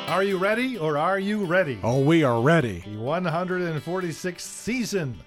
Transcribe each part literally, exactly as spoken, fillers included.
Are you ready or are you ready? Oh, we are ready. The one hundred forty-sixth season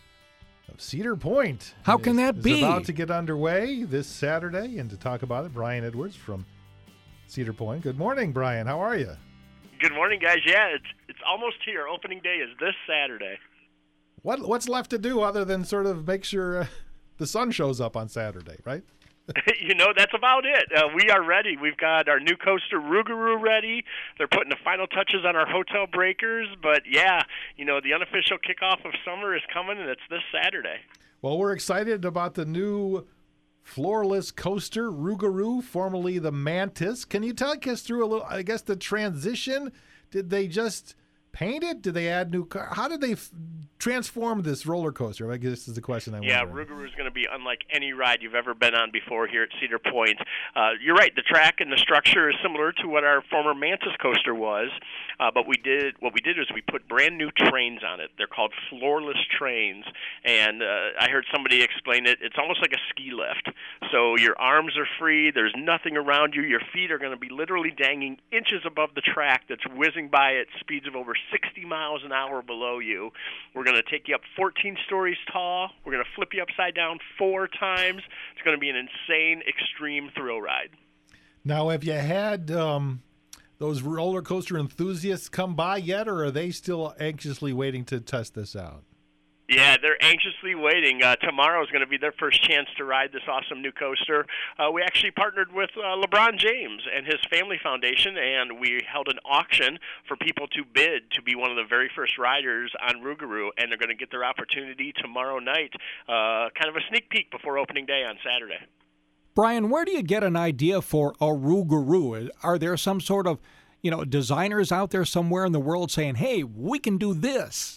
of Cedar Point. How can is, that is be? about to get underway this Saturday, and to talk about it, Brian Edwards from Cedar Point. Good morning, Brian. How are you? Good morning, guys. Yeah, it's it's almost here. Opening day is this Saturday. What what's left to do other than sort of make sure uh, the sun shows up on Saturday, right? You know, that's about it. Uh, we are ready. We've got our new coaster, Rougarou, ready. They're putting the final touches on our hotel breakers. But, yeah, you know, the unofficial kickoff of summer is coming, and it's this Saturday. Well, we're excited about the new floorless coaster, Rougarou, formerly the Mantis. Can you take us through a little, I guess, the transition? Did they just paint it? Did they add new car? How did they f- transform this roller coaster? I guess this is the question I want. Yeah, Rougarou is going to be unlike any ride you've ever been on before here at Cedar Point. Uh, you're right. The track and the structure is similar to what our former Mantis coaster was, uh, but we did what we did is we put brand new trains on it. They're called floorless trains, and uh, I heard somebody explain it. It's almost like a ski lift. So your arms are free. There's nothing around you. Your feet are going to be literally dangling inches above the track that's whizzing by at speeds of over sixty miles an hour below you. We're going to take you up fourteen stories tall. We're going to flip you upside down four times. It's going to be an insane, extreme thrill ride. Now, have you had um, those roller coaster enthusiasts come by yet, or are they still anxiously waiting to test this out? Yeah, they're anxiously waiting. Uh, tomorrow is going to be their first chance to ride this awesome new coaster. Uh, we actually partnered with uh, LeBron James and his family foundation, and we held an auction for people to bid to be one of the very first riders on Rougarou, and they're going to get their opportunity tomorrow night, uh, kind of a sneak peek before opening day on Saturday. Brian, where do you get an idea for a Rougarou? Are there some sort of, you know, designers out there somewhere in the world saying, hey, we can do this?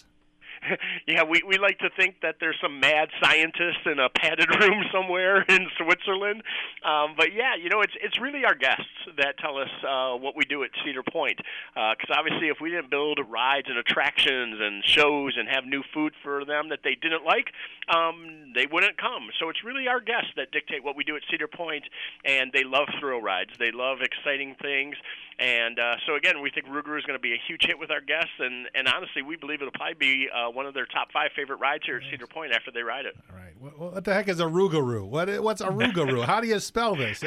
Yeah, we, we like to think that there's some mad scientist in a padded room somewhere in Switzerland. Um, but, yeah, you know, it's it's really our guests that tell us uh, what we do at Cedar Point. Because, uh, obviously, if we didn't build rides and attractions and shows and have new food for them that they didn't like, um, they wouldn't come. So it's really our guests that dictate what we do at Cedar Point, and they love thrill rides. They love exciting things. And uh, so, again, we think Rougarou is going to be a huge hit with our guests. And, and honestly, we believe it'll probably be uh, one of their top five favorite rides here at Cedar Point after they ride it. All right. What, what the heck is a Rougarou? What, what's a Rougarou? How do you spell this?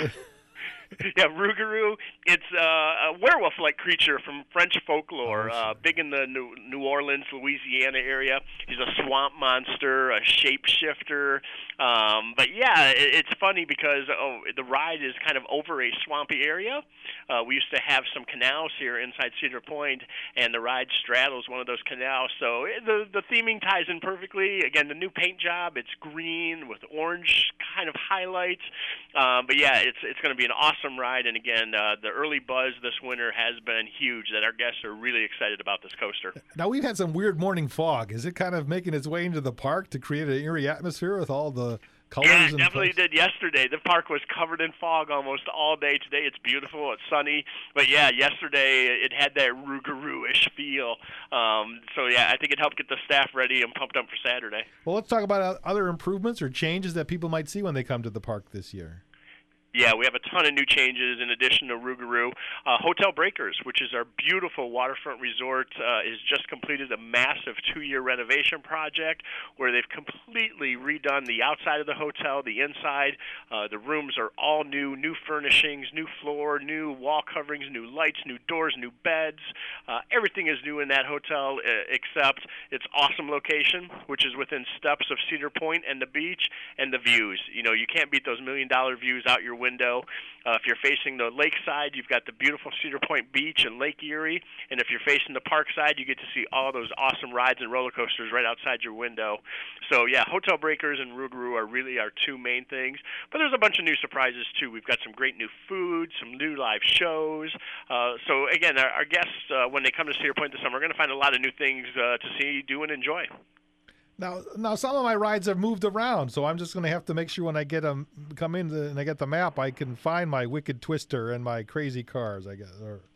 Yeah, Rougarou, it's uh, a werewolf-like creature from French folklore, Oh, sure. uh, big in the New, New Orleans, Louisiana area. He's a swamp monster, a shapeshifter. Um, but, yeah, it, it's funny because oh, the ride is kind of over a swampy area. Uh, we used to have some canals here inside Cedar Point, and the ride straddles one of those canals. So it, the, the theming ties in perfectly. Again, the new paint job, it's green with orange kind of highlights. Um, but, yeah, it's, it's going to be an awesome ride, and again, uh, the early buzz this winter has been huge, that our guests are really excited about this coaster. Now, we've had some weird morning fog. Is it kind of making its way into the park to create an eerie atmosphere with all the colors? Yeah, it and definitely fun? did yesterday. The park was covered in fog almost all day today. It's beautiful. It's sunny. But, yeah, yesterday it had that Rougarou-ish feel. Um, so, yeah, I think it helped get the staff ready and pumped up for Saturday. Well, let's talk about other improvements or changes that people might see when they come to the park this year. Yeah, we have a ton of new changes in addition to Rougarou. Uh, Hotel Breakers, which is our beautiful waterfront resort, uh, has just completed a massive two-year renovation project where they've completely redone the outside of the hotel, the inside. Uh, the rooms are all new, new furnishings, new floor, new wall coverings, new lights, new doors, new beds. Uh, everything is new in that hotel uh, except its awesome location, which is within steps of Cedar Point and the beach, and the views. You know, you can't beat those million-dollar views out your window. Uh, if you're facing the lakeside, you've got the beautiful Cedar Point Beach and Lake Erie, and if you're facing the park side, you get to see all those awesome rides and roller coasters right outside your window. So, yeah, Hotel Breakers and Rougarou are really our two main things, but there's a bunch of new surprises, too. We've got some great new food, some new live shows. Uh, so, again, our, our guests, uh, when they come to Cedar Point this summer, are going to find a lot of new things uh, to see, do, and enjoy. Now, now some of my rides have moved around, so I'm just going to have to make sure when I get them, come in the, and I get the map, I can find my Wicked Twister and my Crazy Cars, I guess. Or...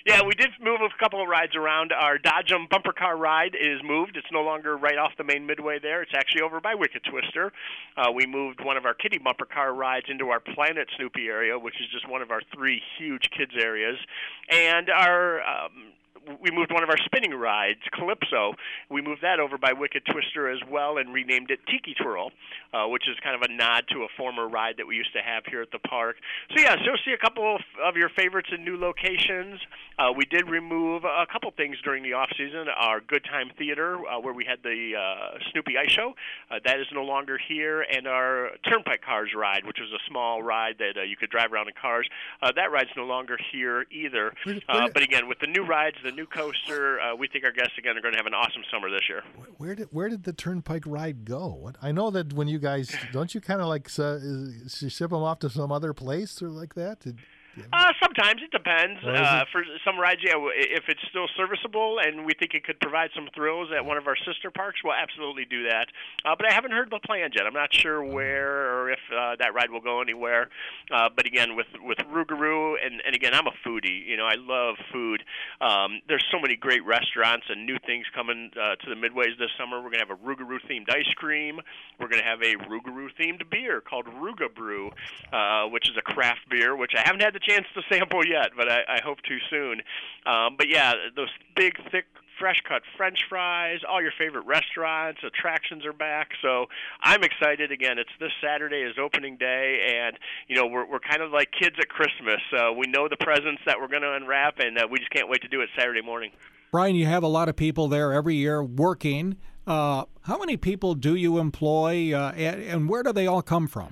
Yeah, we did move a couple of rides around. Our Dodgem bumper car ride is moved. It's no longer right off the main midway there. It's actually over by Wicked Twister. Uh, we moved one of our kiddie bumper car rides into our Planet Snoopy area, which is just one of our three huge kids areas. And our... Um, we moved one of our spinning rides, Calypso. We moved that over by Wicked Twister as well and renamed it Tiki Twirl, uh, which is kind of a nod to a former ride that we used to have here at the park. So, yeah, so see a couple of, of your favorites in new locations. Uh, we did remove a couple things during the off-season. Our Good Time Theater, uh, where we had the uh, Snoopy Ice Show, uh, that is no longer here. And our Turnpike Cars ride, which was a small ride that uh, you could drive around in cars, uh, that ride's no longer here either. Uh, but, again, with the new rides, the new coaster, uh, we think our guests again are going to have an awesome summer this year. Where did where did the Turnpike ride go? What, I know that when you guys don't you kind of like uh, ship them off to some other place or like that? Did, Uh, sometimes it depends. Well, uh, it? For some rides, yeah, if it's still serviceable and we think it could provide some thrills at one of our sister parks, we'll absolutely do that. Uh, but I haven't heard the plans yet. I'm not sure where or if uh, that ride will go anywhere. Uh, but again, with with Rougarou, and, and again, I'm a foodie. You know, I love food. Um, there's so many great restaurants and new things coming uh, to the Midways this summer. We're going to have a Rougarou-themed ice cream. We're going to have a Rougarou-themed beer called Rouga Brew, uh, which is a craft beer, which I haven't had the chance to sample yet, but I, I hope to soon. Um, but yeah, those big, thick, fresh-cut French fries, all your favorite restaurants, attractions are back. So I'm excited. Again, it's this Saturday is opening day, and you know we're we're kind of like kids at Christmas. Uh, we know the presents that we're going to unwrap, and uh, we just can't wait to do it Saturday morning. Brian, you have a lot of people there every year working. Uh, how many people do you employ, uh, and, and where do they all come from?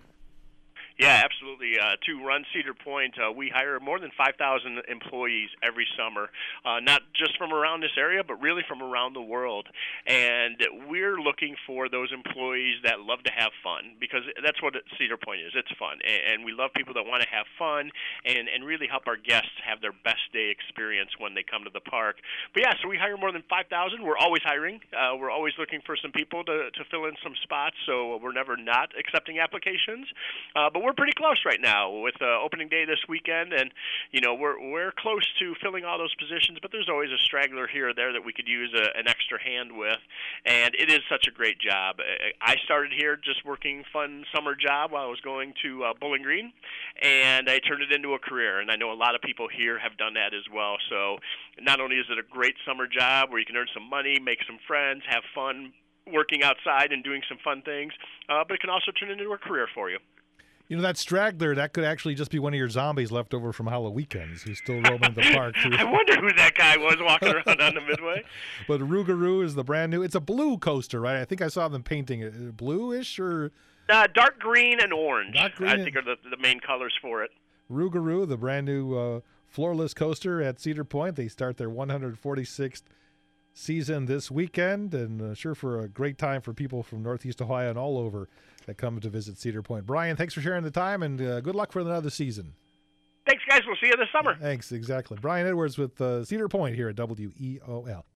Yeah, absolutely. Uh, to run Cedar Point, uh, we hire more than five thousand employees every summer, uh, not just from around this area, but really from around the world. And we're looking for those employees that love to have fun, because that's what Cedar Point is. It's fun. And we love people that want to have fun and, and really help our guests have their best day experience when they come to the park. But yeah, so we hire more than five thousand. We're always hiring. Uh, we're always looking for some people to, to fill in some spots, so we're never not accepting applications. Uh, but we're pretty close right now with uh, opening day this weekend, and you know we're we're close to filling all those positions. But there's always a straggler here or there that we could use a, an extra hand with, and it is such a great job. I started here just working fun summer job while I was going to uh, Bowling Green, and I turned it into a career. And I know a lot of people here have done that as well. So not only is it a great summer job where you can earn some money, make some friends, have fun working outside and doing some fun things, uh, but it can also turn into a career for you. You know, that straggler, that could actually just be one of your zombies left over from Halloweekends who's still roaming the park. I wonder who that guy was walking around on the Midway. But Rougarou is the brand new, it's a blue coaster, right? I think I saw them painting it. Bluish or? Uh, dark green and orange, dark green I think are the, the main colors for it. Rougarou, the brand new uh, floorless coaster at Cedar Point. They start their one hundred forty-sixth season this weekend, and uh, sure for a great time for people from Northeast Ohio and all over that come to visit Cedar Point. Brian, thanks for sharing the time, and uh, good luck for another season. Thanks, guys. We'll see you this summer. Thanks, exactly. Brian Edwards with uh, Cedar Point here at W E O L.